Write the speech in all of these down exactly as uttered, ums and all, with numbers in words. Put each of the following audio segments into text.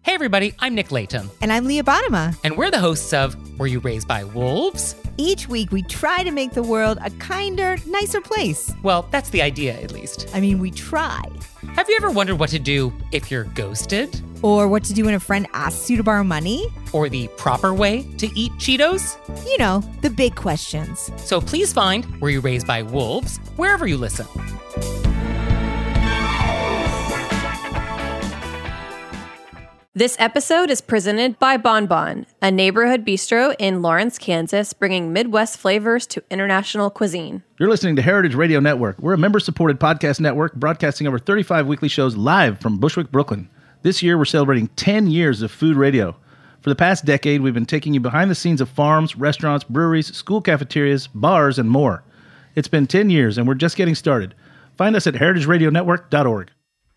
Hey everybody, I'm Nick Layton. And I'm Leah Bottima. And we're the hosts of Were You Raised by Wolves? Each week we try to make the world a kinder, nicer place. Well, that's the idea, at least. I mean, we try. Have you ever wondered what to do if you're ghosted? Or what to do when a friend asks you to borrow money? Or the proper way to eat Cheetos? You know, the big questions. So please find Were You Raised by Wolves wherever you listen. This episode is presented by Bon Bon, a neighborhood bistro in Lawrence, Kansas, bringing Midwest flavors to international cuisine. You're listening to Heritage Radio Network. We're a member-supported podcast network broadcasting over thirty-five weekly shows live from Bushwick, Brooklyn. This year, we're celebrating ten years of food radio. For the past decade, we've been taking you behind the scenes of farms, restaurants, breweries, school cafeterias, bars, and more. It's been ten years, and we're just getting started. Find us at heritage radio network dot org.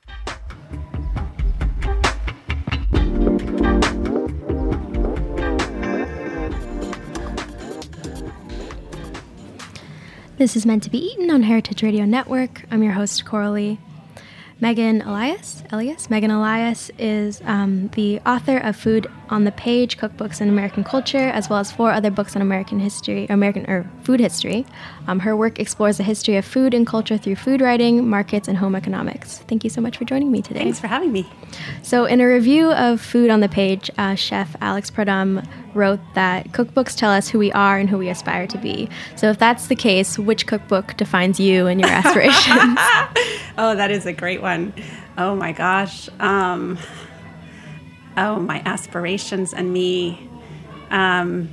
This is Meant to Be Eaten on Heritage Radio Network. I'm your host, Coralie. Megan Elias, Elias? Megan Elias is um, the author of Food on the Page, Cookbooks in American Culture, as well as four other books on American history, American or food history. Um, her work explores the history of food and culture through food writing, markets, and home economics. Thank you so much for joining me today. Thanks for having me. So in a review of Food on the Page, uh, chef Alex Pradum wrote that cookbooks tell us who we are and who we aspire to be. So if that's the case, which cookbook defines you and your aspirations? Oh, that is a great one. Oh my gosh. Um, oh, my aspirations and me. Um,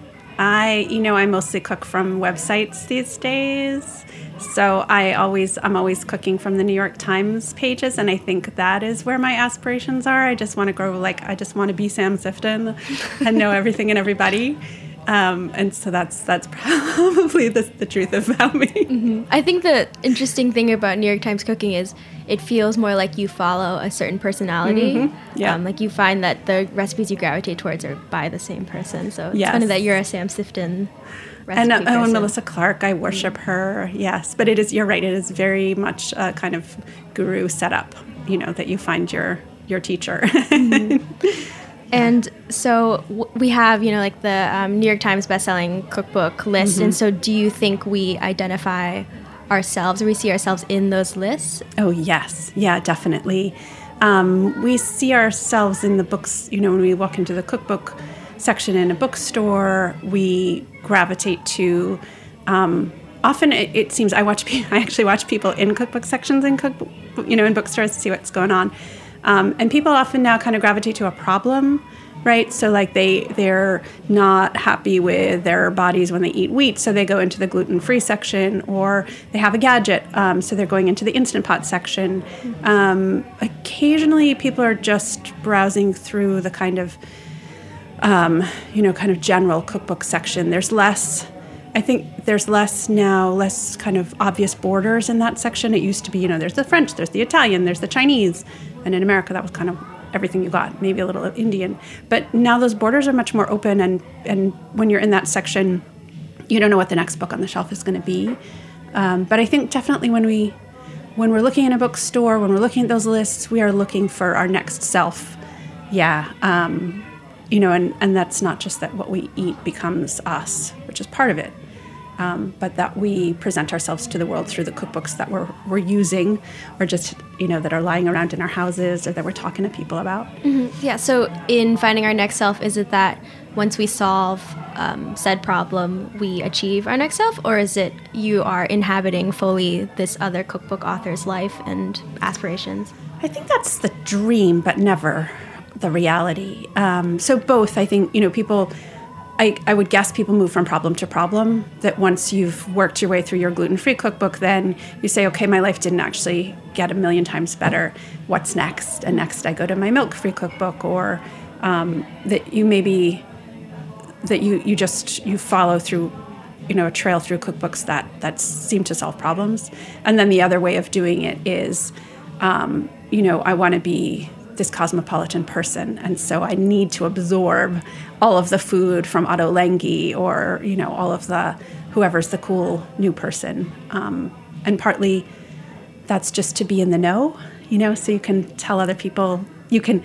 I, you know, I mostly cook from websites these days. So I always, I'm always cooking from the New York Times pages, and I think that is where my aspirations are. I just want to grow, like, I just want to be Sam Sifton and know everything and everybody. Um, and so that's that's probably the, the truth about me. Mm-hmm. I think the interesting thing about New York Times cooking is it feels more like you follow a certain personality. Mm-hmm. Yeah. Um, like you find that the recipes you gravitate towards are by the same person. So it's yes. funny that you're a Sam Sifton recipe and, uh, person. oh, and Melissa Clark, I worship mm-hmm. her, yes. But it is, you're right, it is very much a kind of guru setup, you know, that you find your, your teacher. Mm-hmm. And so w- we have, you know, like the um, New York Times bestselling cookbook list. Mm-hmm. And so do you think we identify ourselves or we see ourselves in those lists? Oh, yes. Yeah, definitely. Um, we see ourselves in the books, you know, when we walk into the cookbook section in a bookstore, we gravitate to, um, often it, it seems, I watch, I actually watch people in cookbook sections in cookbook, you know, in bookstores to see what's going on. Um, and people often now kind of gravitate to a problem, right? So like they, they're not happy with their bodies when they eat wheat, so they go into the gluten-free section, or they have a gadget, um, so they're going into the Instant Pot section. Um, occasionally people are just browsing through the kind of, um, you know, kind of general cookbook section. There's less... I think there's less now, less kind of obvious borders in that section. It used to be, you know, there's the French, there's the Italian, there's the Chinese. And in America, that was kind of everything you got, maybe a little Indian. But now those borders are much more open. And, and when you're in that section, you don't know what the next book on the shelf is going to be. Um, but I think definitely when, we, when we're looking in a bookstore, when we're looking at those lists, we are looking for our next self. Yeah. Um, you know, and, and that's not just that what we eat becomes us, which is part of it. Um, but that we present ourselves to the world through the cookbooks that we're we're using, or just, you know, that are lying around in our houses, or that we're talking to people about. Mm-hmm. Yeah. So in finding our next self, is it that once we solve um, said problem, we achieve our next self, or is it you are inhabiting fully this other cookbook author's life and aspirations? I think that's the dream, but never the reality. Um, so both, I think, you know, people. I, I would guess people move from problem to problem, that once you've worked your way through your gluten-free cookbook, then you say, okay, my life didn't actually get a million times better. What's next? And next I go to my milk-free cookbook, or um, that you maybe, that you, you just, you follow through, you know, a trail through cookbooks that, that seem to solve problems. And then the other way of doing it is, um, you know, I want to be this cosmopolitan person, and so I need to absorb all of the food from Otto Lengi, or, you know, all of the whoever's the cool new person. Um, and partly that's just to be in the know, you know, so you can tell other people, you can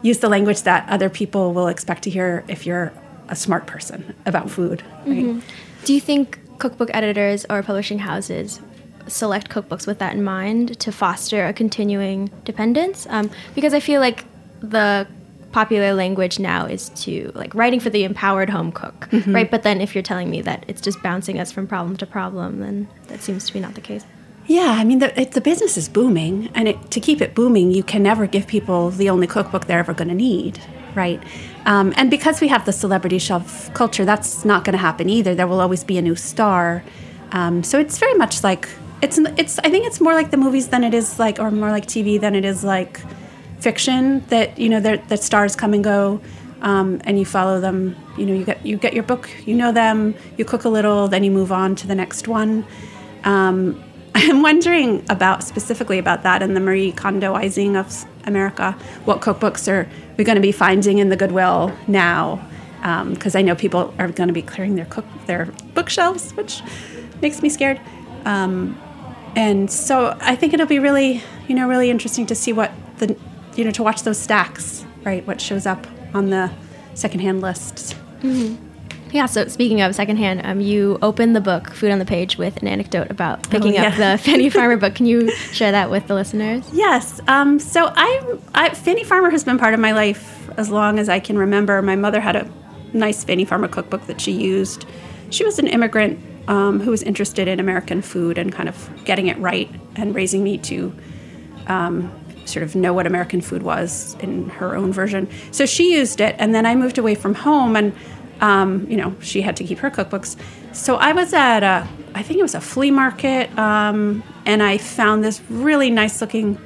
use the language that other people will expect to hear if you're a smart person about food. Right? Mm-hmm. Do you think cookbook editors or publishing houses select cookbooks with that in mind to foster a continuing dependence? Um, because I feel like the popular language now is to like writing for the empowered home cook, mm-hmm. right? But then if you're telling me that it's just bouncing us from problem to problem, then that seems to be not the case. Yeah, I mean, the, it, the business is booming, and it, to keep it booming, you can never give people the only cookbook they're ever going to need, right? Um, and because we have the celebrity shelf culture, that's not going to happen either. There will always be a new star. Um, so it's very much like, it's, it's. I think it's more like the movies than it is like, or more like T V than it is like fiction, that, you know, that stars come and go, um, and you follow them. You know, you get you get your book, you know them, you cook a little, then you move on to the next one. Um, I'm wondering about specifically about that and the Marie Kondoizing of America. What cookbooks are we going to be finding in the Goodwill now? Because um, I know people are going to be clearing their cook their bookshelves, which makes me scared. Um, and so I think it'll be really, you know, really interesting to see what the, you know, to watch those stacks, right? What shows up on the secondhand lists. Mm-hmm. Yeah, so speaking of secondhand, um, you opened the book, Food on the Page, with an anecdote about picking oh, yeah. up the Fanny Farmer book. Can you share that with the listeners? Yes. Um, so I, I, Fanny Farmer has been part of my life as long as I can remember. My mother had a nice Fanny Farmer cookbook that she used. She was an immigrant um, who was interested in American food and kind of getting it right and raising me to um, sort of know what American food was in her own version. So she used it, and then I moved away from home, and Um, you know, she had to keep her cookbooks. So I was at a, I think it was a flea market, um, and I found this really nice looking,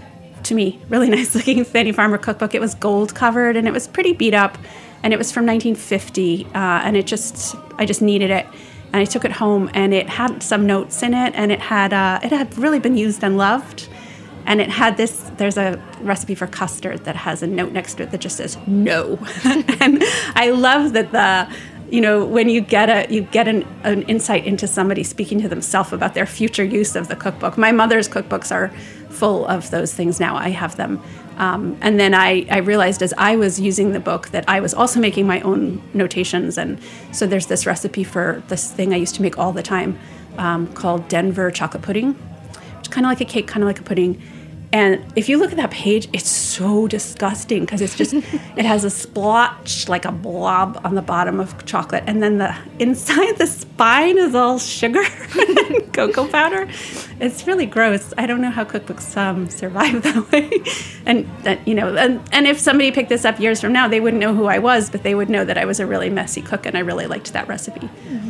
to me, really nice looking Fanny Farmer cookbook. It was gold covered, and it was pretty beat up, and it was from nineteen fifty, uh, and it just, I just needed it. And I took it home, and it had some notes in it, and it had, uh, it had really been used and loved. And it had this, there's a recipe for custard that has a note next to it that just says no. And I love that the, you know, when you get a, you get an, an insight into somebody speaking to themselves about their future use of the cookbook. My mother's cookbooks are full of those things now. I have them. Um, and then I, I realized as I was using the book that I was also making my own notations. And so there's this recipe for this thing I used to make all the time um, called Denver chocolate pudding, which is kind of like a cake, kind of like a pudding. And if you look at that page, it's so disgusting because it's just, it has a splotch, like a blob on the bottom of chocolate. And then the inside, the spine is all sugar and cocoa powder. It's really gross. I don't know how cookbooks um, survive that way. And, that, you know, and, and if somebody picked this up years from now, they wouldn't know who I was, but they would know that I was a really messy cook and I really liked that recipe. Mm-hmm.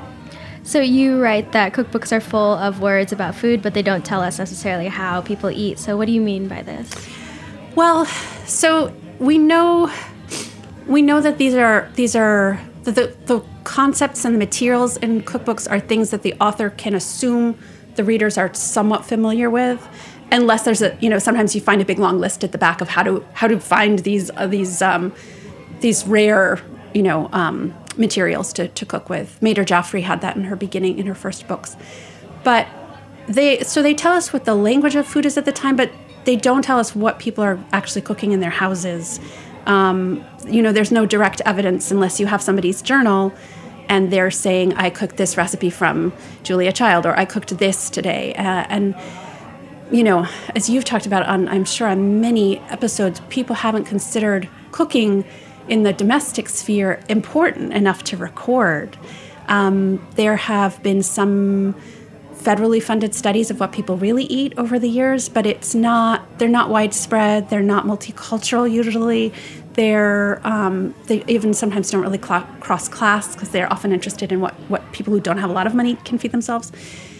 So you write that cookbooks are full of words about food, but they don't tell us necessarily how people eat. So what do you mean by this? Well, so we know we know that these are these are the, the, the concepts and the materials in cookbooks are things that the author can assume the readers are somewhat familiar with, unless there's a, you know, sometimes you find a big long list at the back of how to how to find these uh, these um, these rare, you know, um, materials to, to cook with. Mater Jaffray had that in her beginning, in her first books. But they, so they tell us what the language of food is at the time, but they don't tell us what people are actually cooking in their houses. Um, you know, there's no direct evidence unless you have somebody's journal and they're saying, I cooked this recipe from Julia Child, or I cooked this today. Uh, and, you know, as you've talked about on, I'm sure on many episodes, people haven't considered cooking in the domestic sphere important enough to record. Um, there have been some federally funded studies of what people really eat over the years, but it's not, they're not widespread, they're not multicultural usually, they're, um, they even sometimes don't really cl- cross class because they're often interested in what, what people who don't have a lot of money can feed themselves.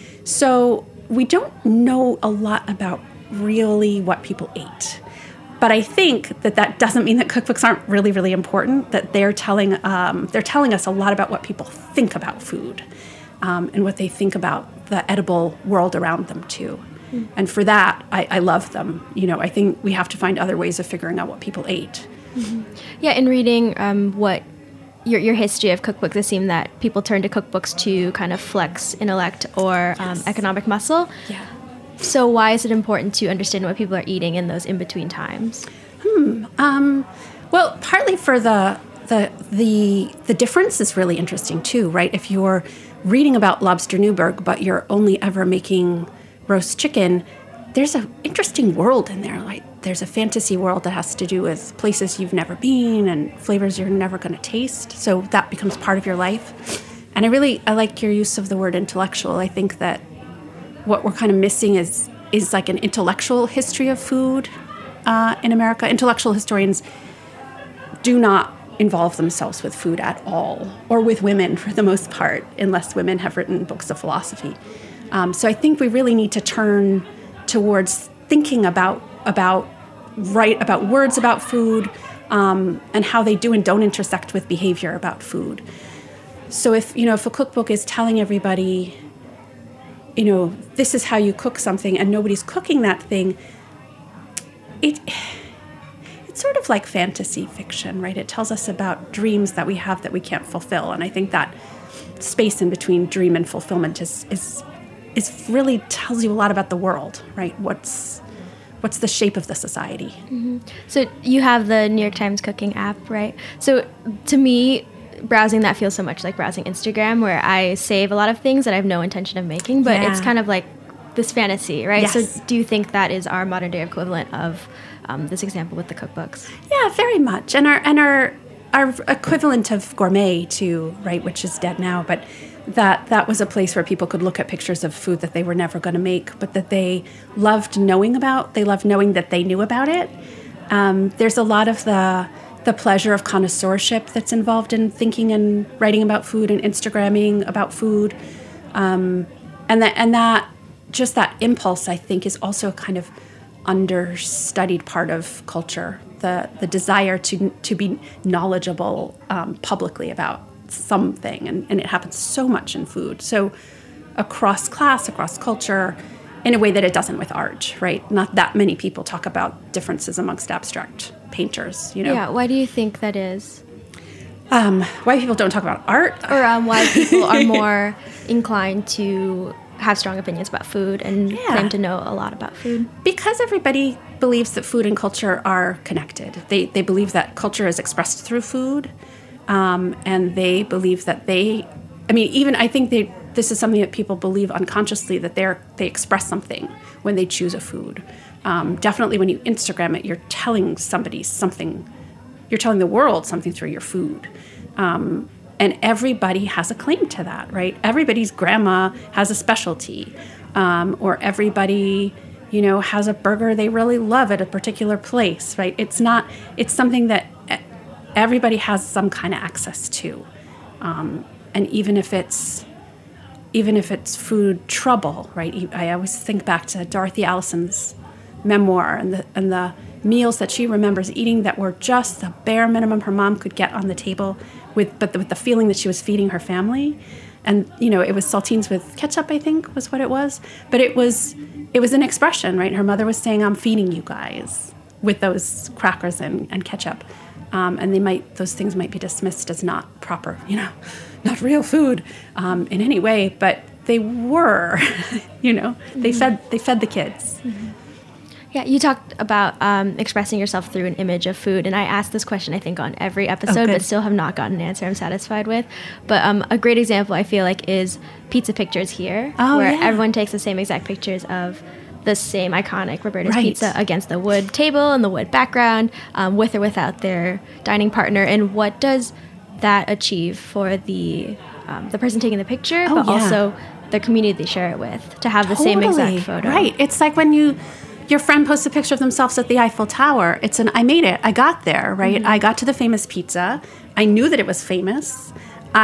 So we don't know a lot about really what people ate. But I think that that doesn't mean that cookbooks aren't really, really important, that they're telling um, they're telling us a lot about what people think about food um, and what they think about the edible world around them, too. Mm. And for that, I, I love them. You know, I think we have to find other ways of figuring out what people ate. Mm-hmm. Yeah, in reading um, what your your history of cookbooks, it seemed that people turn to cookbooks to kind of flex intellect or um, yes. economic muscle. Yeah. So why is it important to understand what people are eating in those in-between times? Hmm. Um, well, partly for the the the the difference is really interesting too, right? If you're reading about Lobster Newburgh, but you're only ever making roast chicken, there's an interesting world in there. Like there's a fantasy world that has to do with places you've never been and flavors you're never going to taste. So that becomes part of your life. And I really I like your use of the word intellectual. I think that what we're kind of missing is is like an intellectual history of food uh, in America. Intellectual historians do not involve themselves with food at all, or with women for the most part, unless women have written books of philosophy. Um, so I think we really need to turn towards thinking about about write about words about food um, and how they do and don't intersect with behavior about food. So if you know if a cookbook is telling everybody, you know, this is how you cook something, and nobody's cooking that thing, it. It's sort of like fantasy fiction, right? It tells us about dreams that we have that we can't fulfill. And I think that space in between dream and fulfillment is is is really tells you a lot about the world, right? What's what's the shape of the society? Mm-hmm. So you have the New York Times cooking app, right? So to me, browsing that feels so much like browsing Instagram, where I save a lot of things that I have no intention of making, but yeah. It's kind of like this fantasy, right? Yes. So do you think that is our modern day equivalent of Um, this example with the cookbooks? Yeah, very much. And our and our our equivalent of Gourmet too, right, which is dead now, but that that was a place where people could look at pictures of food that they were never going to make, but that they loved knowing about. They loved knowing that they knew about it. Um, there's a lot of the the pleasure of connoisseurship that's involved in thinking and writing about food and Instagramming about food, um, and that and that just that impulse, I think, is also a kind of understudied part of culture, the the desire to to be knowledgeable um, publicly about something, and, and it happens so much in food. So across class, across culture, in a way that it doesn't with art, right? Not that many people talk about differences amongst abstract painters, you know? Yeah, why do you think that is? Um, why people don't talk about art? Or um, why people are more inclined to have strong opinions about food and yeah. claim to know a lot about food? Because everybody believes that food and culture are connected. They they believe that culture is expressed through food, um, and they believe that they, I mean, even I think they this is something that people believe unconsciously, that they're they express something when they choose a food. Um, definitely when you Instagram it, you're telling somebody something, you're telling the world something through your food. Um, And everybody has a claim to that, right? Everybody's grandma has a specialty, um, or everybody, you know, has a burger they really love at a particular place, right? It's not, it's something that everybody has some kind of access to. Um, and even if it's, even if it's food trouble, right? I always think back to Dorothy Allison's memoir and the, and the meals that she remembers eating that were just the bare minimum her mom could get on the table, with but the, with the feeling that she was feeding her family. And you know, it was saltines with ketchup, I think was what it was, but it was it was an expression, right? Her mother was saying, I'm feeding you guys with those crackers and, and ketchup, um, and they might those things might be dismissed as not proper, you know, not real food um, in any way, but they were. You know, mm-hmm. they fed they fed the kids. Mm-hmm. Yeah, you talked about um, expressing yourself through an image of food, and I asked this question, I think, on every episode, oh, but still have not gotten an answer I'm satisfied with. But um, a great example, I feel like, is pizza pictures here, oh, where yeah. everyone takes the same exact pictures of the same iconic Roberta's right. Pizza against the wood table and the wood background, um, with or without their dining partner. And what does that achieve for the um, the person taking the picture, oh, but yeah. also the community they share it with, to have the totally. same exact photo? Right. It's like when you... your friend posts a picture of themselves at the Eiffel Tower. It's an, I made it. I got there, right? Mm-hmm. I got to the famous pizza. I knew that it was famous.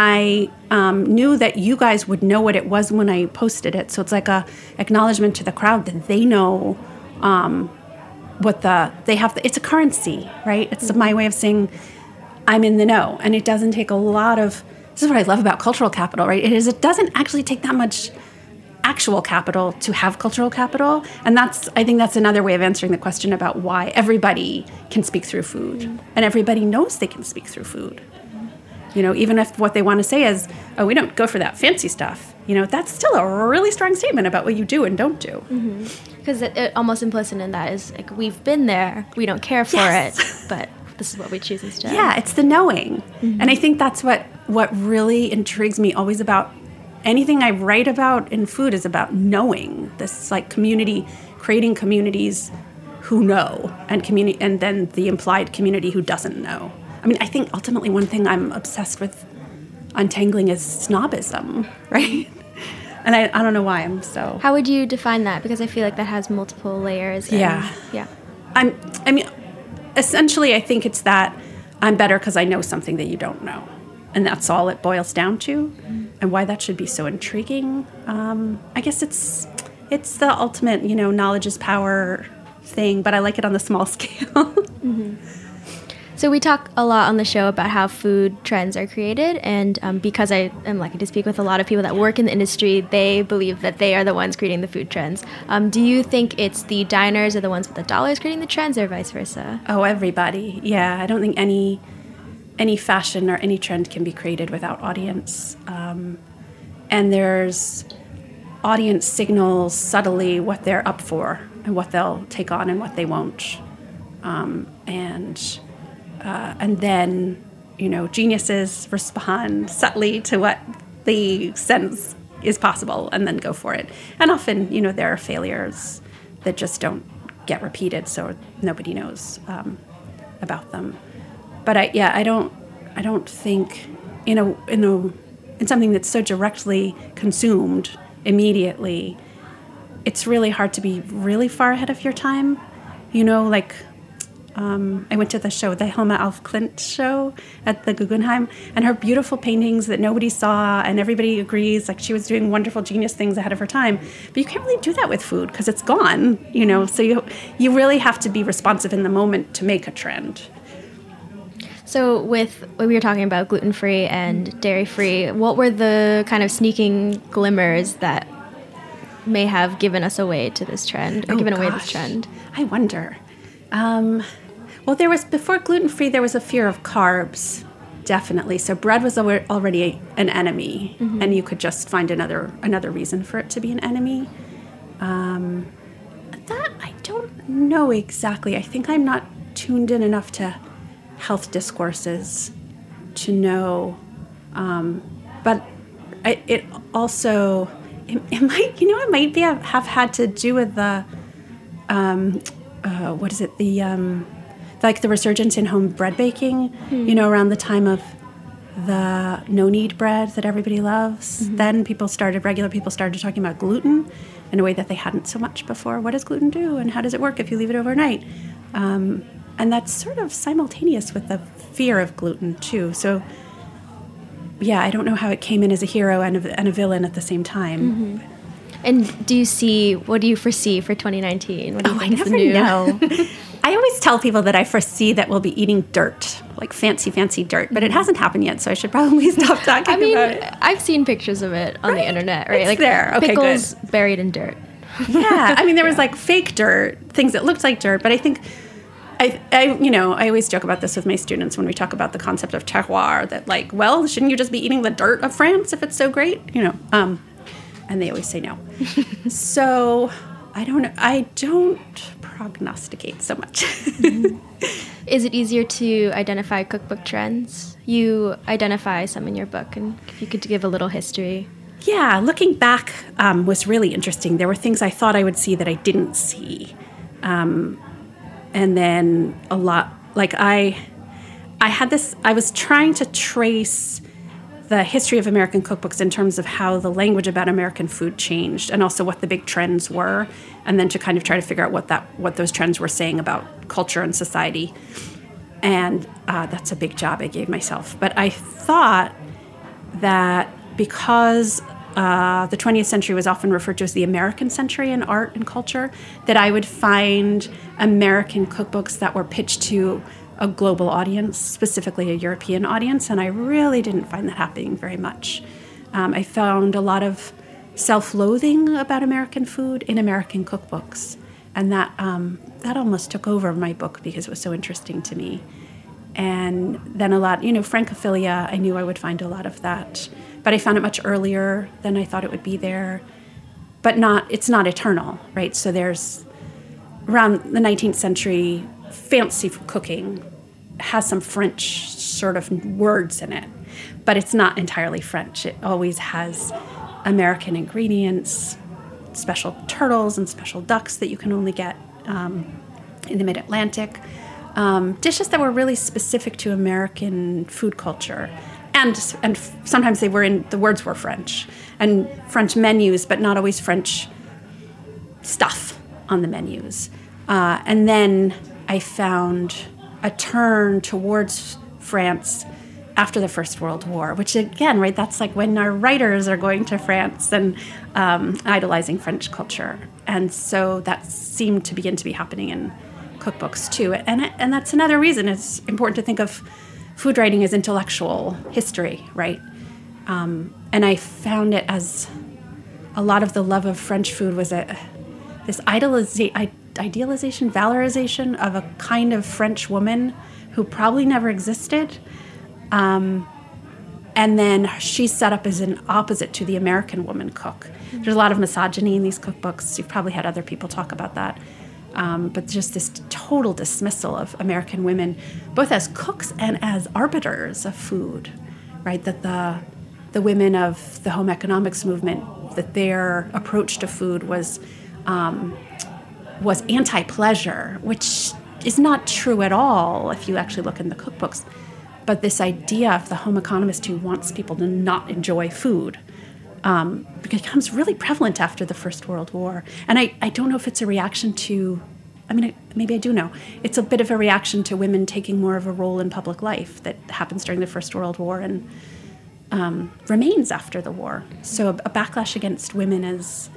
I um, knew that you guys would know what it was when I posted it. So it's like a acknowledgement to the crowd that they know um, what the, they have, the, it's a currency, right? It's mm-hmm. my way of saying I'm in the know. And it doesn't take a lot of, this is what I love about cultural capital, right? It is, it doesn't actually take that much actual capital to have cultural capital. And that's, I think that's another way of answering the question about why everybody can speak through food. Mm. And everybody knows they can speak through food. Mm. You know, even if what they want to say is, oh, we don't go for that fancy stuff. you know, that's still a really strong statement about what you do and don't do. Because it, it almost implicit in that is like, we've been there, we don't care for Yes. it, but this is what we choose instead. Yeah, it's the knowing. And I think that's what, what really intrigues me always about anything I write about in food is about knowing. This like community, creating communities who know, and community, and then the implied community who doesn't know. I mean, I think ultimately one thing I'm obsessed with untangling is snobism, right? And I, I don't know why I'm so... How would you define that? Because I feel like that has multiple layers. And, Yeah. Yeah. I'm, I mean, essentially, I think it's that I'm better because I know something that you don't know. And that's all it boils down to. And why that should be so intriguing. Um, I guess it's it's the ultimate, you know, knowledge is power thing, but I like it on the small scale. So we talk a lot on the show about how food trends are created, and um, because I am lucky to speak with a lot of people that work in the industry, they believe that they are the ones creating the food trends. Um, do you think it's the diners or the ones with the dollars creating the trends, or vice versa? Oh, everybody. Yeah, I don't think any any fashion or any trend can be created without audience. Um, and there's audience signals subtly what they're up for and what they'll take on and what they won't. Um, and uh, and then, you know, geniuses respond subtly to what the sense is possible and then go for it. And often, you know, there are failures that just don't get repeated, so nobody knows um, about them. But I, yeah, I don't, I don't think in a, in a, in something that's so directly consumed immediately, it's really hard to be really far ahead of your time. You know, like um, I went to the show, the Hilma af Klint show at the Guggenheim, and her beautiful paintings that nobody saw and everybody agrees, like she was doing wonderful genius things ahead of her time. But you can't really do that with food because it's gone, you know, so you, you really have to be responsive in the moment to make a trend. So with, we were talking about gluten-free and dairy-free, what were the kind of sneaking glimmers that may have given us away to this trend, or Oh, given away this gosh. trend? I wonder. Um, well, there was, before gluten-free, there was a fear of carbs, definitely. So bread was al- already a, an enemy, mm-hmm. and you could just find another another reason for it to be an enemy. Um, that, I don't know exactly. I think I'm not tuned in enough to health discourses to know. Um, but I, it also, it, it might, you know, it might be have, have had to do with the, um, uh, what is it, the, um, like the resurgence in home bread baking, mm. you know, around the time of the no-knead bread that everybody loves. Mm-hmm. Then people started, regular people started talking about gluten in a way that they hadn't so much before. What does gluten do, and how does it work if you leave it overnight? Um, and that's sort of simultaneous with the fear of gluten, too. So, yeah, I don't know how it came in as a hero and a, and a villain at the same time. Mm-hmm. And do you see, what do you foresee for twenty nineteen? What do you oh, think I is never the new? know. I always tell people that I foresee that we'll be eating dirt, like fancy, fancy dirt, but it hasn't happened yet, so I should probably stop talking I mean, about it. I've seen pictures of it on Right? the internet, right? It's like there. Okay, pickles good. buried in dirt. Yeah, I mean, there was like fake dirt, things that looked like dirt, but I think, I, I, you know, I always joke about this with my students when we talk about the concept of terroir, that like, well, shouldn't you just be eating the dirt of France if it's so great? You know, um, and they always say no. So I don't know. I don't prognosticate so much. Mm-hmm. Is it easier to identify cookbook trends? You identify some in your book, and if you could give a little history. Yeah, looking back um, was really interesting. There were things I thought I would see that I didn't see. Um, and then a lot, like I, I had this, I was trying to trace the history of American cookbooks in terms of how the language about American food changed, and also what the big trends were, and then to kind of try to figure out what that what those trends were saying about culture and society. And uh, that's a big job I gave myself. But I thought that because uh, the twentieth century was often referred to as the American century in art and culture, that I would find American cookbooks that were pitched to a global audience, specifically a European audience, and I really didn't find that happening very much. Um, I found a lot of self-loathing about American food in American cookbooks, and that um, that almost took over my book because it was so interesting to me. and then a lot, you know, Francophilia, I knew I would find a lot of that. But I found it much earlier than I thought it would be there. But not, it's not eternal, right? So there's, around the nineteenth century, fancy cooking has some French sort of words in it, but it's not entirely French. It always has American ingredients, special turtles and special ducks that you can only get um, in the mid-Atlantic, um, dishes that were really specific to American food culture. And and sometimes they were in, the words were French, and French menus, but not always French stuff on the menus. Uh, and then I found a turn towards France after the First World War, which again, right, that's like when our writers are going to France and um, idolizing French culture. And so that seemed to begin to be happening in cookbooks too. And, and that's another reason it's important to think of food writing as intellectual history, right? Um, and I found it as a lot of the love of French food was a, this idealiza- idealization, valorization of a kind of French woman who probably never existed. Um, and then she's set up as an opposite to the American woman cook. There's a lot of misogyny in these cookbooks. You've probably had other people talk about that. Um, but just this total dismissal of American women, both as cooks and as arbiters of food, right? That the the women of the home economics movement, that their approach to food was um, was anti-pleasure, which is not true at all if you actually look in the cookbooks. But this idea of the home economist who wants people to not enjoy food um, becomes really prevalent after the First World War. And I, I don't know if it's a reaction to, I mean, I, maybe I do know. It's a bit of a reaction to women taking more of a role in public life that happens during the First World War and um, remains after the war. So a, a backlash against women as,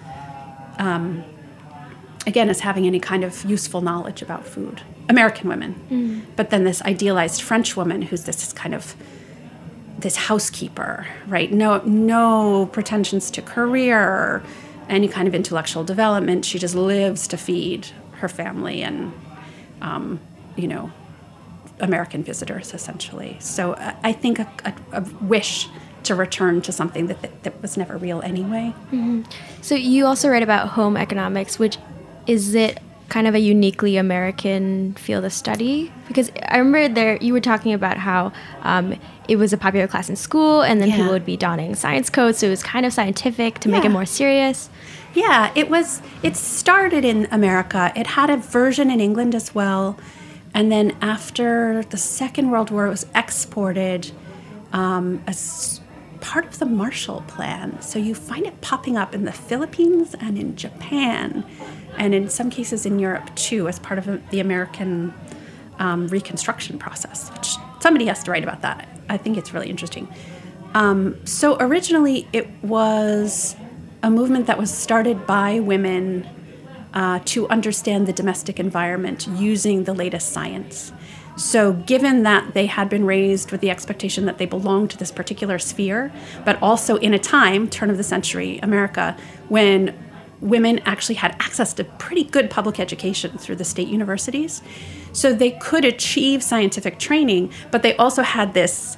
um, again, as having any kind of useful knowledge about food. American women. Mm. But then this idealized French woman who's this kind of, this housekeeper, right? No, no pretensions to career or any kind of intellectual development. She just lives to feed her family and, um, you know, American visitors, essentially. So uh, I think a, a, a wish to return to something that, that, that was never real anyway. Mm-hmm. So you also write about home economics, which is it kind of a uniquely American field of study? Because I remember there you were talking about how um, it was a popular class in school, and then yeah. people would be donning science coats, so it was kind of scientific to yeah. make it more serious. Yeah, it was. It started in America. It had a version in England as well, and then after the Second World War, it was exported um, as part of the Marshall Plan. So you find it popping up in the Philippines and in Japan, and in some cases in Europe too, as part of the American um, Reconstruction process, which somebody has to write about that. I think it's really interesting. Um, so originally it was a movement that was started by women uh, to understand the domestic environment using the latest science. So given that they had been raised with the expectation that they belonged to this particular sphere, but also in a time, turn of the century, America, when women actually had access to pretty good public education through the state universities. So they could achieve scientific training, but they also had this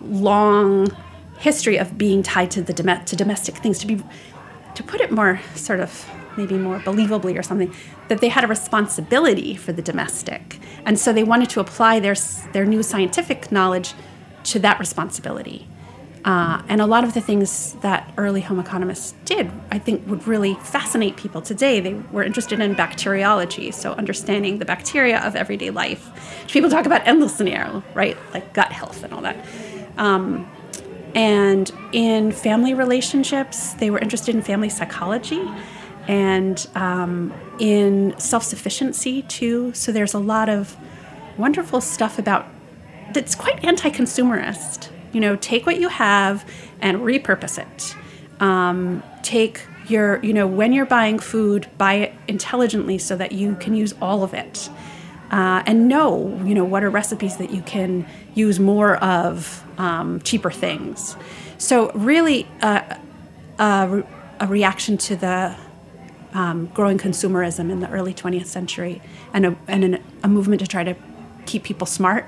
long history of being tied to the dom- to domestic things. To be, to put it more sort of maybe more believably or something, that they had a responsibility for the domestic. And so they wanted to apply their their new scientific knowledge to that responsibility. Uh, and a lot of the things that early home economists did, I think, would really fascinate people today. They were interested in bacteriology, so understanding the bacteria of everyday life. People talk about endlessly narrow, right? Like gut health and all that. Um, and in family relationships, they were interested in family psychology and um, in self-sufficiency, too. So there's a lot of wonderful stuff about that's quite anti-consumerist. You know, take what you have and repurpose it. Um, take your, you know, when you're buying food, buy it intelligently so that you can use all of it. Uh, and know, you know, what are recipes that you can use more of, um, cheaper things. So really uh, a, a reaction to the um, growing consumerism in the early twentieth century and, a, and an, a movement to try to keep people smart.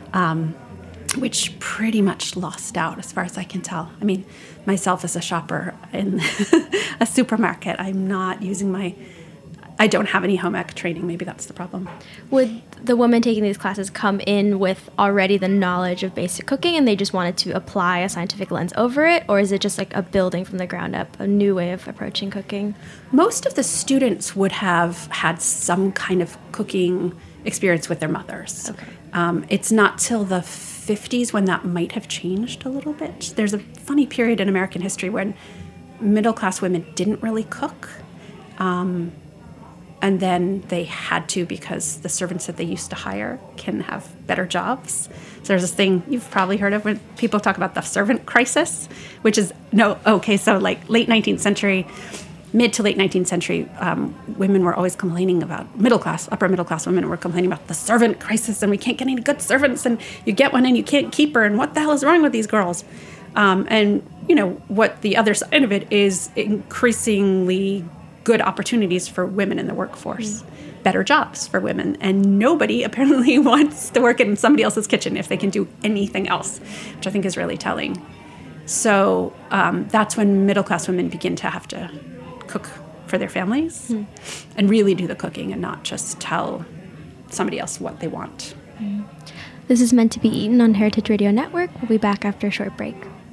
um, which pretty much lost out as far as I can tell. I mean, myself as a shopper in a supermarket, I'm not using my, I don't have any home ec training. Maybe that's the problem. Would the women taking these classes come in with already the knowledge of basic cooking and they just wanted to apply a scientific lens over it? Or is it just like a building from the ground up, a new way of approaching cooking? Most of the students would have had some kind of cooking experience with their mothers. Okay. Um, it's not till the fifties when that might have changed a little bit. There's a funny period in American history when middle-class women didn't really cook. Um, and then they had to because the servants that they used to hire can have better jobs. So there's this thing you've probably heard of when people talk about the servant crisis, which is, no, okay, so like late nineteenth century, mid to late nineteenth century, um, women were always complaining about, middle class, upper middle class women were complaining about the servant crisis, and we can't get any good servants, and you get one and you can't keep her, and what the hell is wrong with these girls? Um, and, you know, what the other side of it is increasingly good opportunities for women in the workforce, mm. better jobs for women, and nobody apparently wants to work in somebody else's kitchen if they can do anything else, which I think is really telling. So um, that's when middle class women begin to have to cook for their families mm. and really do the cooking and not just tell somebody else what they want. Mm. This is Meant to Be Eaten on Heritage Radio Network. We'll be back after a short break.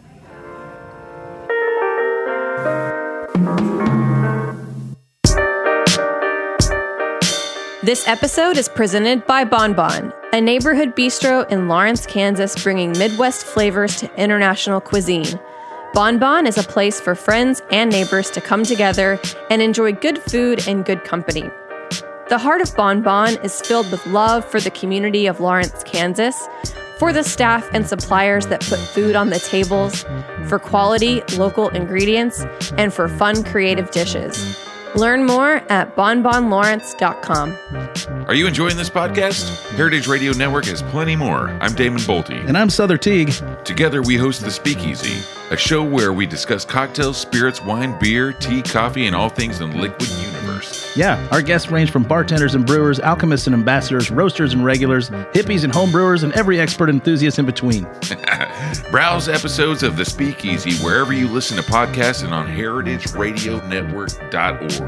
This episode is presented by Bon Bon, a neighborhood bistro in Lawrence, Kansas, bringing Midwest flavors to international cuisine. Bon Bon is a place for friends and neighbors to come together and enjoy good food and good company. The heart of Bon Bon is filled with love for the community of Lawrence, Kansas, for the staff and suppliers that put food on the tables, for quality local ingredients, and for fun creative dishes. Learn more at bon bon lawrence dot com. Are you enjoying this podcast? Heritage Radio Network has plenty more. I'm Damon Bolte. And I'm Souther Teague. Together we host The Speakeasy, a show where we discuss cocktails, spirits, wine, beer, tea, coffee, and all things in the liquid universe. Yeah, our guests range from bartenders and brewers, alchemists and ambassadors, roasters and regulars, hippies and home brewers, and every expert enthusiast in between. Browse episodes of The Speakeasy wherever you listen to podcasts and on heritage radio network dot org.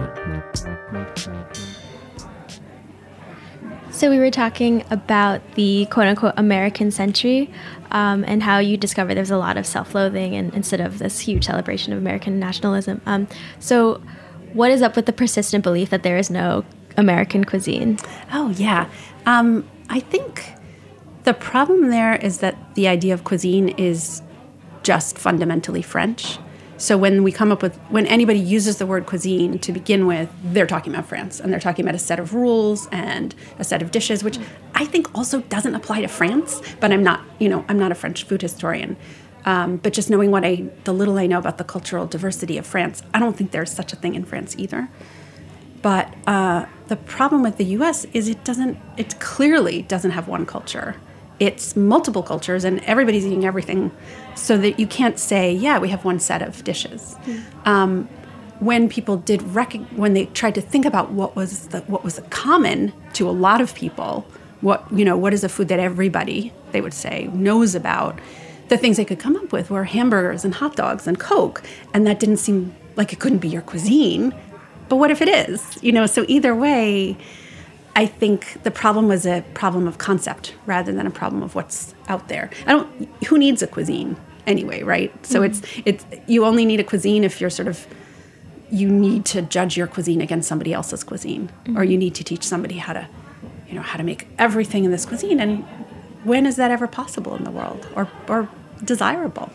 So we were talking about the quote-unquote American century um, and how you discovered there's a lot of self-loathing and, instead of this huge celebration of American nationalism. Um, so what is up with the persistent belief that there is no American cuisine? Oh, yeah. Um, I think the problem there is that the idea of cuisine is just fundamentally French. So when we come up with, when anybody uses the word cuisine to begin with, they're talking about France, and they're talking about a set of rules and a set of dishes, which I think also doesn't apply to France, but I'm not, you know, I'm not a French food historian. Um, but just knowing what I, the little I know about the cultural diversity of France, I don't think there's such a thing in France either. But uh, the problem with the U S is it doesn't, it clearly doesn't have one culture. It's multiple cultures, and everybody's eating everything, so that you can't say, yeah, we have one set of dishes. Mm. Um, when people did, rec- when they tried to think about what was the, what was common to a lot of people, what you know, what is a food that everybody, they would say, knows about, the things they could come up with were hamburgers and hot dogs and Coke, and that didn't seem like it couldn't be your cuisine. But what if it is? You know, so either way, I think the problem was a problem of concept rather than a problem of what's out there. I don't. Who needs a cuisine anyway, right? So mm-hmm. it's it's you only need a cuisine if you're sort of you need to judge your cuisine against somebody else's cuisine, mm-hmm. or you need to teach somebody how to, you know, how to make everything in this cuisine. And when is that ever possible in the world, or or desirable?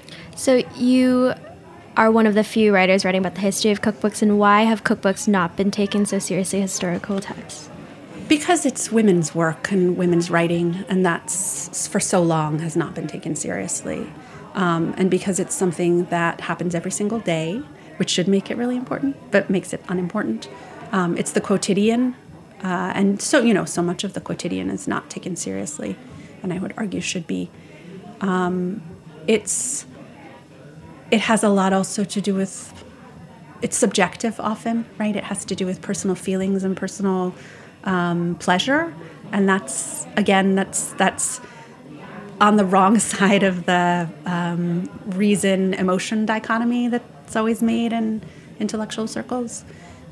So you are one of the few writers writing about the history of cookbooks, and why have cookbooks not been taken so seriously as historical texts? Because it's women's work and women's writing, and that's for so long has not been taken seriously. Um, and because it's something that happens every single day, which should make it really important, but makes it unimportant. Um, it's the quotidian. Uh, and so, you know, so much of the quotidian is not taken seriously, and I would argue should be. Um, it's, it has a lot also to do with, it's subjective often, right? It has to do with personal feelings and personal Um, pleasure, and that's again that's that's on the wrong side of the um, reason-emotion dichotomy that's always made in intellectual circles.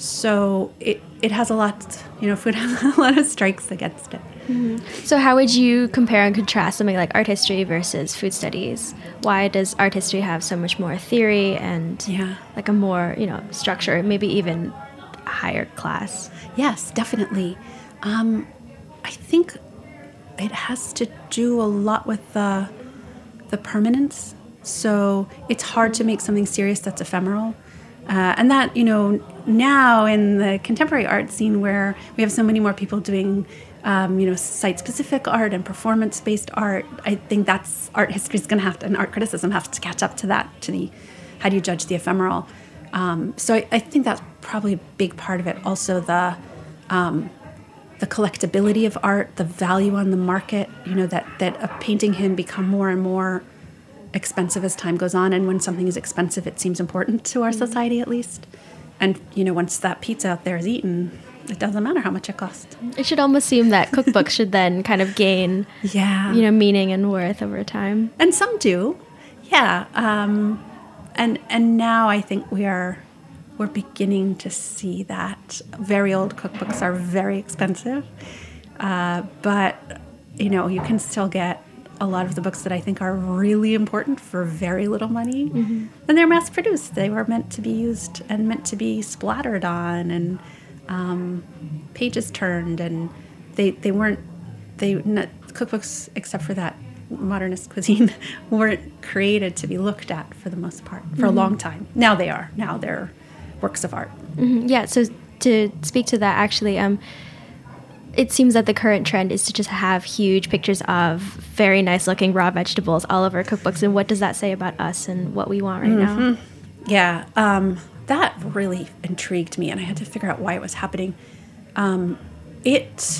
So it, it has a lot, you know, food has a lot of strikes against it. Mm-hmm. So how would you compare and contrast something like art history versus food studies? Why does art history have so much more theory and yeah. like a more, you know, structure, maybe even a higher class? Yes, definitely. Um, I think it has to do a lot with the the permanence. So it's hard to make something serious that's ephemeral. Uh, and that, you know, now in the contemporary art scene where we have so many more people doing, um, you know, site-specific art and performance-based art, I think that's art history is going to have to, and art criticism has to catch up to that, to the, how do you judge the ephemeral? Um, so I, I think that's probably a big part of it. Also the, um, the collectability of art, the value on the market, you know, that, that a painting can become more and more expensive as time goes on, and when something is expensive, it seems important to our society at least. And you know, once that pizza out there is eaten, it doesn't matter how much it costs. It should almost seem that cookbooks should then kind of gain, yeah, you know, meaning and worth over time. And some do, yeah. Um, and and now I think we are we're beginning to see that. Very old cookbooks are very expensive, uh, but you know, you can still get a lot of the books that I think are really important for very little money. Mm-hmm. And they're mass produced. They were meant to be used and meant to be splattered on and um, pages turned. And they, they weren't, they not, cookbooks, except for that modernist cuisine, weren't created to be looked at for the most part, for mm-hmm. a long time. Now they are. Now they're works of art. Mm-hmm. Yeah, so to speak to that, actually, um, it seems that the current trend is to just have huge pictures of very nice looking raw vegetables all over cookbooks. And what does that say about us and what we want right mm-hmm. now? Yeah, um, that really intrigued me, and I had to figure out why it was happening. Um, it,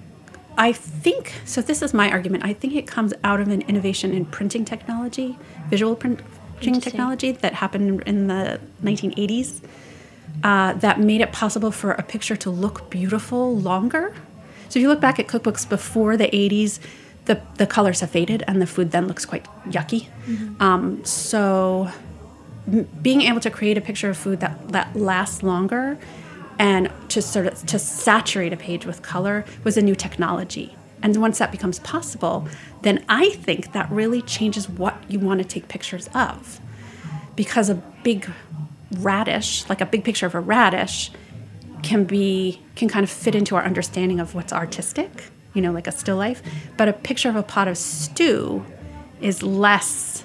I think, so this is my argument, I think it comes out of an innovation in printing technology, visual printing technology that happened in the nineteen eighties uh, that made it possible for a picture to look beautiful longer. So if you look back at cookbooks before the eighties, the, the colors have faded and the food then looks quite yucky. Mm-hmm. Um, so m- being able to create a picture of food that, that lasts longer and to sort of to saturate a page with color was a new technology. And once that becomes possible, then I think that really changes what you want to take pictures of. Because a big radish, like a big picture of a radish, can be can kind of fit into our understanding of what's artistic, you know, like a still life. But a picture of a pot of stew is less,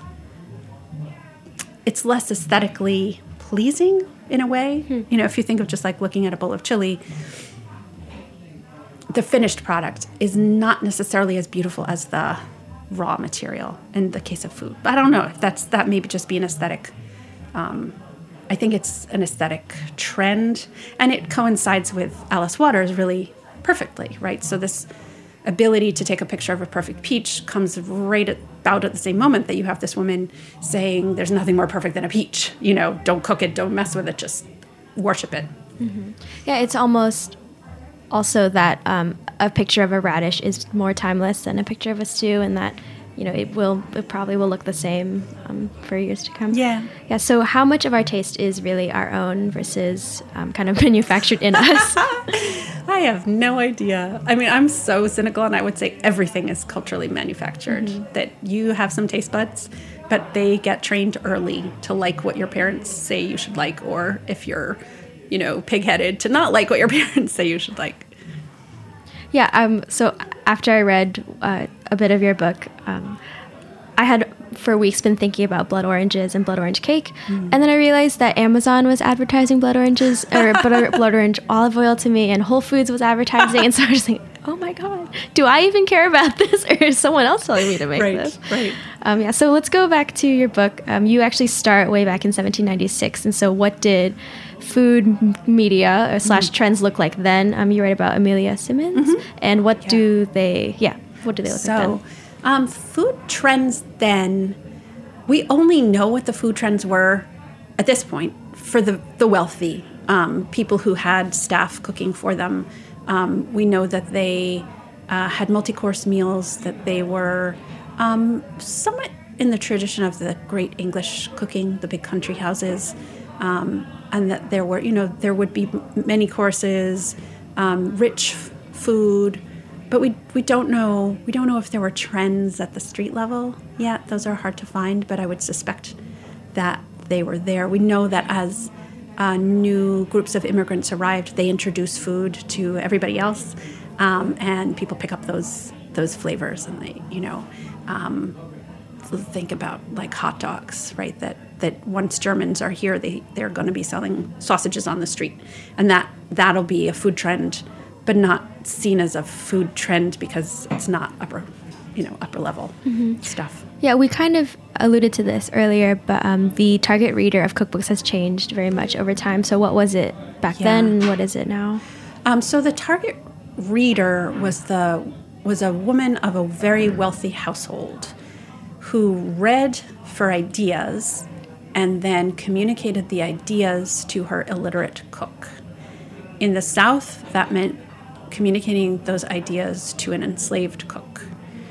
it's less aesthetically pleasing in a way. Hmm. You know, if you think of just like looking at a bowl of chili, the finished product is not necessarily as beautiful as the raw material in the case of food. But I don't know if that's, that may just be an aesthetic um, I think it's an aesthetic trend, and it coincides with Alice Waters really perfectly, right? So this ability to take a picture of a perfect peach comes right at, about at the same moment that you have this woman saying there's nothing more perfect than a peach. You know, don't cook it, don't mess with it, just worship it. Mm-hmm. Yeah, it's almost also that um, a picture of a radish is more timeless than a picture of a stew, and that, you know, it will, it probably will look the same um, for years to come. Yeah. Yeah. So how much of our taste is really our own versus um, kind of manufactured in us? I have no idea. I mean, I'm so cynical, and I would say everything is culturally manufactured. Mm-hmm. That you have some taste buds, but they get trained early to like what your parents say you should like, or if you're, you know, pig-headed, to not like what your parents say you should like. Yeah, um, so after I read uh, a bit of your book, um, I had for weeks been thinking about blood oranges and blood orange cake, mm. and then I realized that Amazon was advertising blood oranges, or blood, blood orange olive oil to me, and Whole Foods was advertising, and so I was thinking, oh my God, do I even care about this, or is someone else telling me to make right, this? Right, um, yeah, so let's go back to your book. Um, you actually start way back in seventeen ninety-six, and so what did food media or slash mm-hmm. trends look like then? Um, you write about Amelia Simmons, mm-hmm. and what yeah. do they, yeah, what do they look so, like then? Um, food trends then, we only know what the food trends were at this point for the, the wealthy, um, people who had staff cooking for them. Um, we know that they uh, had multi-course meals, that they were Um, somewhat in the tradition of the great English cooking, the big country houses, um, and that there were, you know, there would be many courses, um, rich f- food, but we we don't know we don't know if there were trends at the street level yet. Those are hard to find, but I would suspect that they were there. We know that as uh, new groups of immigrants arrived, they introduced food to everybody else, um, and people pick up those those flavors, and they, you know. Um, think about like hot dogs, right? That that once Germans are here, they they're going to be selling sausages on the street, and that that'll be a food trend, but not seen as a food trend because it's not upper, you know, upper level mm-hmm. stuff. Yeah, we kind of alluded to this earlier, but um, the target reader of cookbooks has changed very much over time. So what was it back yeah. then, and what is it now? Um, so the target reader was the was a woman of a very wealthy household who read for ideas and then communicated the ideas to her illiterate cook. In the South, that meant communicating those ideas to an enslaved cook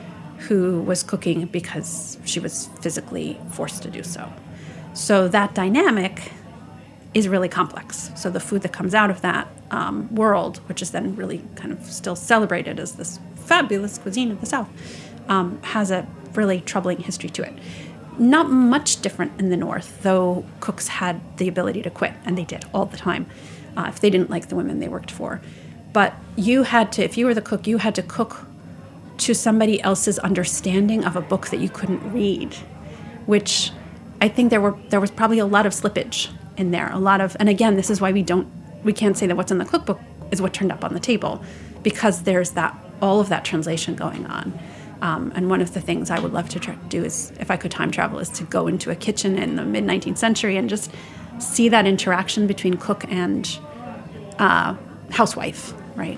who was cooking because she was physically forced to do so. So that dynamic is really complex. So the food that comes out of that um, world, which is then really kind of still celebrated as this fabulous cuisine of the South, um, has a really troubling history to it. Not much different in the North, though cooks had the ability to quit, and they did all the time, uh, if they didn't like the women they worked for. But you had to, if you were the cook, you had to cook to somebody else's understanding of a book that you couldn't read, which I think there were there was probably a lot of slippage in there. A lot of, and again, this is why we don't, we can't say that what's in the cookbook is what turned up on the table, because there's that, all of that translation going on. Um, and one of the things I would love to try to do is, if I could time travel, is to go into a kitchen in the mid-nineteenth century and just see that interaction between cook and uh, housewife, right?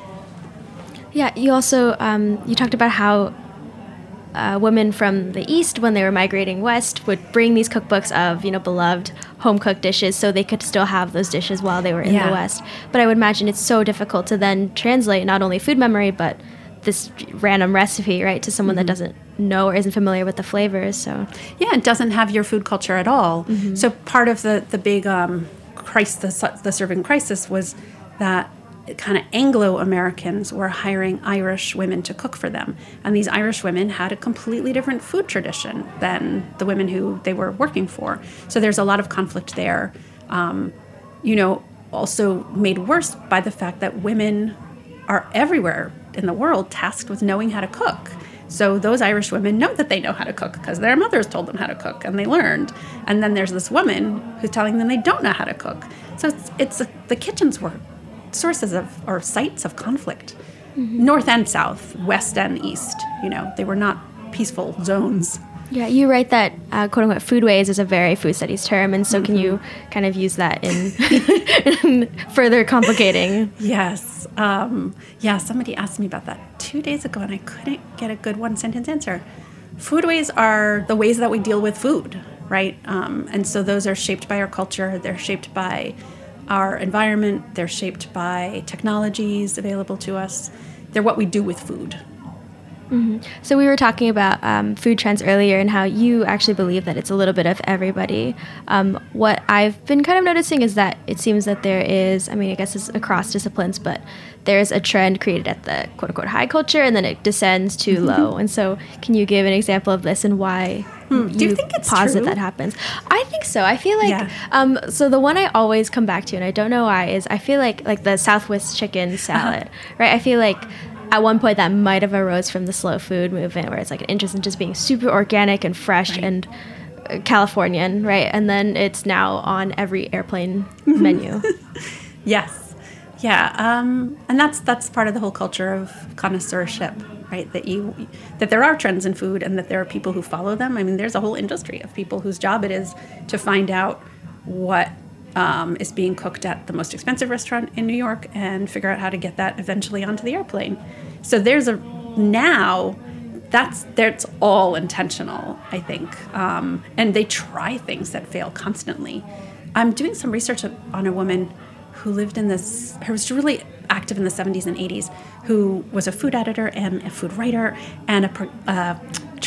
Yeah, you also, um, you talked about how uh, women from the East, when they were migrating west, would bring these cookbooks of, you know, beloved home-cooked dishes so they could still have those dishes while they were in yeah. the West. But I would imagine it's so difficult to then translate not only food memory, but this random recipe, right, to someone mm-hmm. that doesn't know or isn't familiar with the flavors. So yeah, it doesn't have your food culture at all. Mm-hmm. So part of the the big um, crisis, the, the serving crisis, was that kind of Anglo-Americans were hiring Irish women to cook for them, and these Irish women had a completely different food tradition than the women who they were working for. So there's a lot of conflict there. Um, you know, also made worse by the fact that women are everywhere in the world tasked with knowing how to cook. So those Irish women know that they know how to cook because their mothers told them how to cook and they learned. And then there's this woman who's telling them they don't know how to cook. So it's, it's the kitchens were sources of, or sites of conflict, mm-hmm. north and south, west and east. You know, they were not peaceful zones. Yeah, you write that uh, quote-unquote foodways is a very food studies term, and so mm-hmm. can you kind of use that in, in further complicating? Yes. Um, yeah, somebody asked me about that two days ago, and I couldn't get a good one-sentence answer. Foodways are the ways that we deal with food, right? Um, and so those are shaped by our culture. They're shaped by our environment. They're shaped by technologies available to us. They're what we do with food. Mm-hmm. So we were talking about um, food trends earlier and how you actually believe that it's a little bit of everybody. Um, what I've been kind of noticing is that it seems that there is, I mean, I guess it's across disciplines, but there's a trend created at the quote-unquote high culture and then it descends to mm-hmm. low. And so can you give an example of this and why hmm. Do you, you think it's posit true? that happens? I think so. I feel like, yeah. um, so the one I always come back to, and I don't know why, is I feel like like the Southwest chicken salad, uh-huh. right? I feel like at one point, that might have arose from the slow food movement, where it's like an interest in just being super organic and fresh right. and uh, Californian, right? And then it's now on every airplane menu. Yes, yeah, um, and that's that's part of the whole culture of connoisseurship, right? That you that there are trends in food, and that there are people who follow them. I mean, there's a whole industry of people whose job it is to find out what Um, is being cooked at the most expensive restaurant in New York and figure out how to get that eventually onto the airplane. So there's a, now, that's, that's all intentional, I think. Um, and they try things that fail constantly. I'm doing some research on a woman who lived in this, who was really active in the seventies and eighties, who was a food editor and a food writer and a uh,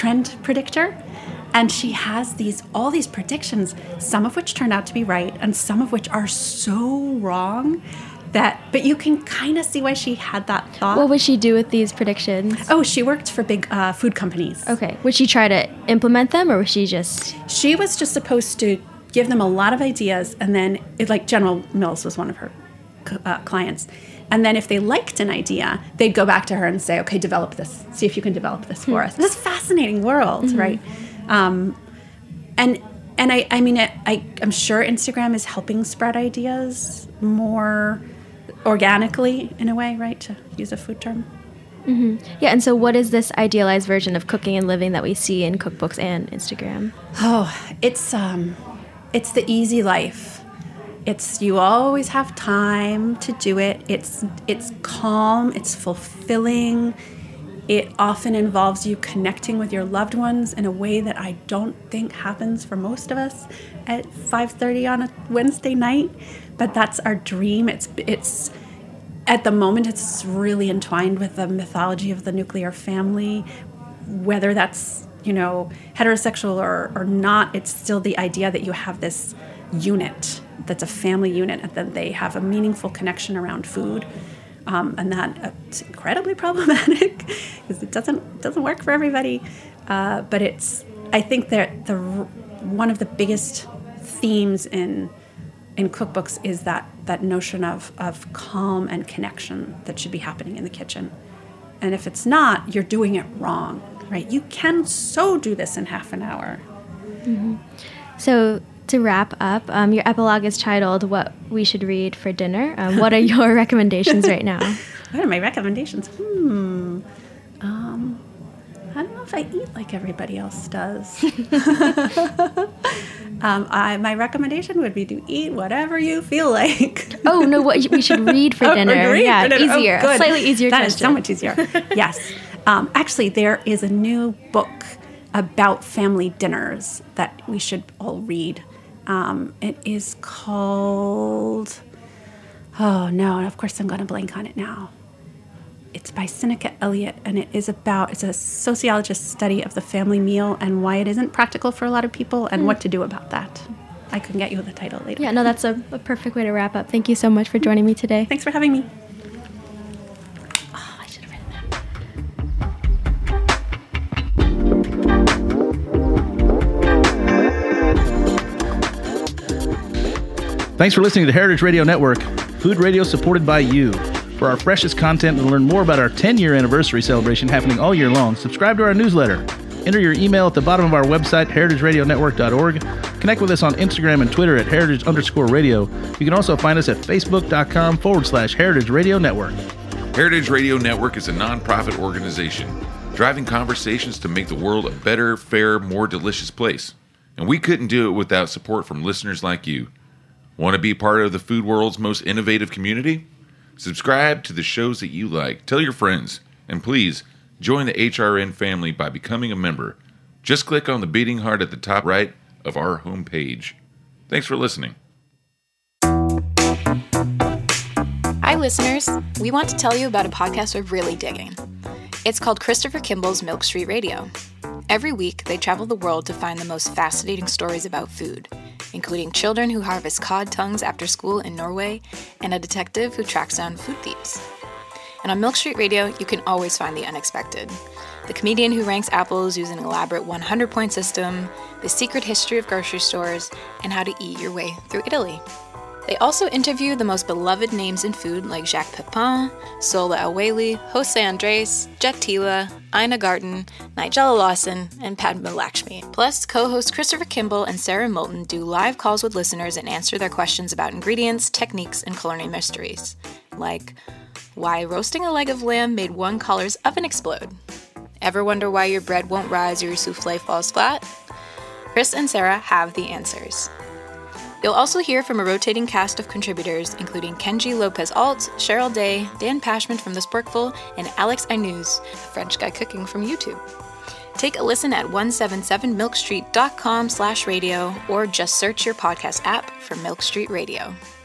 trend predictor. And she has these all these predictions, some of which turned out to be right, and some of which are so wrong that, but you can kind of see why she had that thought. What would she do with these predictions? Oh, she worked for big uh, food companies. Okay. Would she try to implement them, or was she just... She was just supposed to give them a lot of ideas, and then, it, like General Mills was one of her uh, clients. And then if they liked an idea, they'd go back to her and say, okay, develop this. See if you can develop this for us. This is a fascinating world, mm-hmm. right? Um, and and I, I mean, I, I, I'm sure Instagram is helping spread ideas more organically in a way, right, to use a food term. Mm-hmm. Yeah, and so what is this idealized version of cooking and living that we see in cookbooks and Instagram? Oh, it's um, it's the easy life. It's you always have time to do it. It's it's calm. It's fulfilling. It often involves you connecting with your loved ones in a way that I don't think happens for most of us at five thirty on a Wednesday night. But that's our dream. It's it's at the moment it's really entwined with the mythology of the nuclear family, whether that's, you know, heterosexual or, or not. It's still the idea that you have this unit that's a family unit, and then they have a meaningful connection around food. Um, and that uh, it's incredibly problematic because it doesn't doesn't work for everybody. Uh, but it's I think that the one of the biggest themes in in cookbooks is that that notion of of calm and connection that should be happening in the kitchen. And if it's not, you're doing it wrong, right? You can so do this in half an hour. Mm-hmm. So to wrap up, um, your epilogue is titled "What We Should Read for Dinner." Um, what are your recommendations right now? What are my recommendations? Hmm. Um, I don't know if I eat like everybody else does. um, I, my recommendation would be to eat whatever you feel like. Oh, no, what we should read for oh, dinner. Read yeah, for dinner. easier. Oh, Slightly easier That question. is so much easier. Yes. Um, actually, there is a new book about family dinners that we should all read. Um, it is called, oh no, and of course I'm going to blank on it now. It's by Seneca Elliott, and it is about, it's a sociologist's study of the family meal and why it isn't practical for a lot of people and mm. what to do about that. I can get you the title later. Yeah, no, that's a, a perfect way to wrap up. Thank you so much for joining me today. Thanks for having me. Oh, I should have written that. Thanks for listening to the Heritage Radio Network, food radio supported by you. For our freshest content and to learn more about our ten-year anniversary celebration happening all year long, subscribe to our newsletter. Enter your email at the bottom of our website, heritage radio network dot org. Connect with us on Instagram and Twitter at heritage underscore radio. You can also find us at facebook.com forward slash heritage radio network. Heritage Radio Network is a nonprofit organization driving conversations to make the world a better, fairer, more delicious place. And we couldn't do it without support from listeners like you. Want to be part of the food world's most innovative community? Subscribe to the shows that you like, tell your friends, and please join the H R N family by becoming a member. Just click on the beating heart at the top right of our homepage. Thanks for listening. Hi, listeners. We want to tell you about a podcast we're really digging. It's called Christopher Kimball's Milk Street Radio. Every week, they travel the world to find the most fascinating stories about food, including children who harvest cod tongues after school in Norway and a detective who tracks down food thieves. And on Milk Street Radio, you can always find the unexpected. The comedian who ranks apples using an elaborate one hundred point system, the secret history of grocery stores, and how to eat your way through Italy. They also interview the most beloved names in food like Jacques Pepin, Sola El-Waylly, Jose Andres, Jet Tila, Ina Garten, Nigella Lawson, and Padma Lakshmi. Plus, co-hosts Christopher Kimball and Sarah Moulton do live calls with listeners and answer their questions about ingredients, techniques, and culinary mysteries. Like, why roasting a leg of lamb made one caller's oven explode? Ever wonder why your bread won't rise or your souffle falls flat? Chris and Sarah have the answers. You'll also hear from a rotating cast of contributors, including Kenji Lopez-Alt, Cheryl Day, Dan Pashman from The Sporkful, and Alex Ainuz, a French guy cooking from YouTube. Take a listen at one seventy-seven milk street dot com slash radio or just search your podcast app for Milk Street Radio.